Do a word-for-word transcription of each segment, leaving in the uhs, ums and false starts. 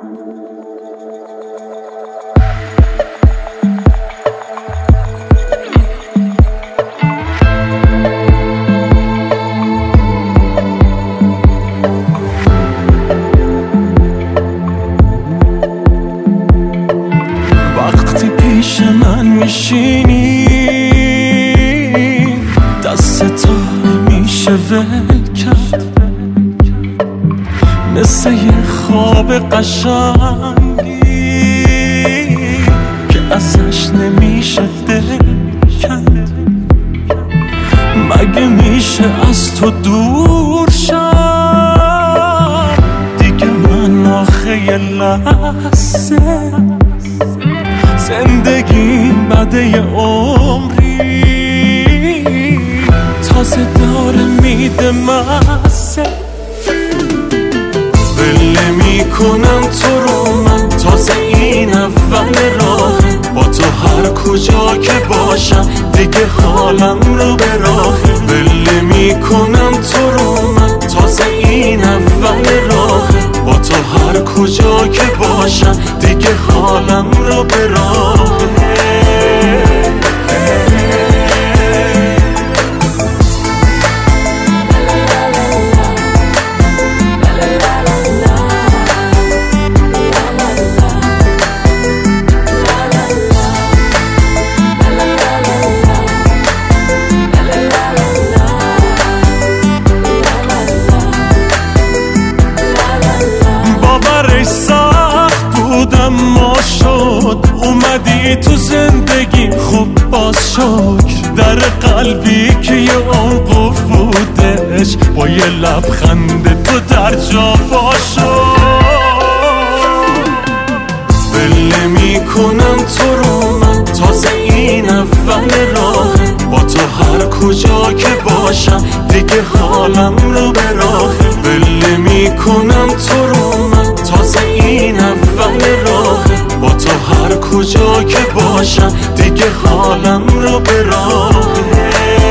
وقتی پیش من میشینی دست تو نمیشه ول کرد، مثل یه خواب قشنگی که ازش نمیشه دل کند. مگه میشه از تو دور شم دیگه؟ من آخه یه لحظه زندگیم بده یه عمری تازه داره میده مزه. ول نمی‌کنم تو رو من، تازه این اول راهه، با تو هر کجا که باشم دیگه حالم رو به راهه. ول نمی‌کنم تو رو من، تازه این اول راهه، با تو هر کجا که باشم دیگه حالم رو به راهه. ما شد اومدی تو زندگی، خوب باز شکر در قلبی که یه عمق بودش، با یه لبخند تو در جا باشد. ول نمی‌کنم تو رو من، تازه این اول راهه، با تو هر کجا که باشم دیگه حالم رو به راهه. ول نمی‌کنم تو رو من، تازه این اول راهه، با تو هر کجا که باشم دیگه حالم رو به راهه.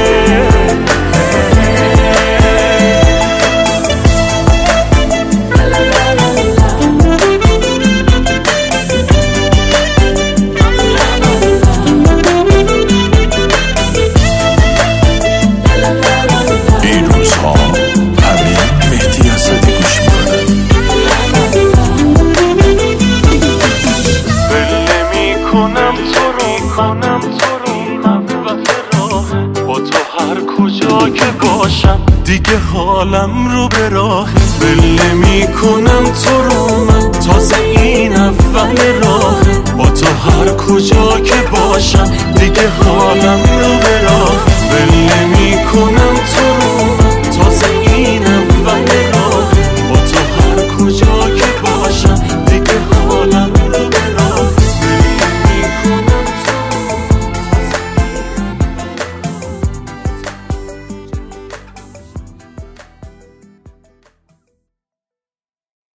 کنم تو رو اول راهه، با تو هر کجا که باشم دیگه حالم رو به راهه. ول نمی‌کنم تو رو من، تازه این اول راهه، با تو هر کجا که باشم دیگه حالم رو به راهه. ول نمی‌کنم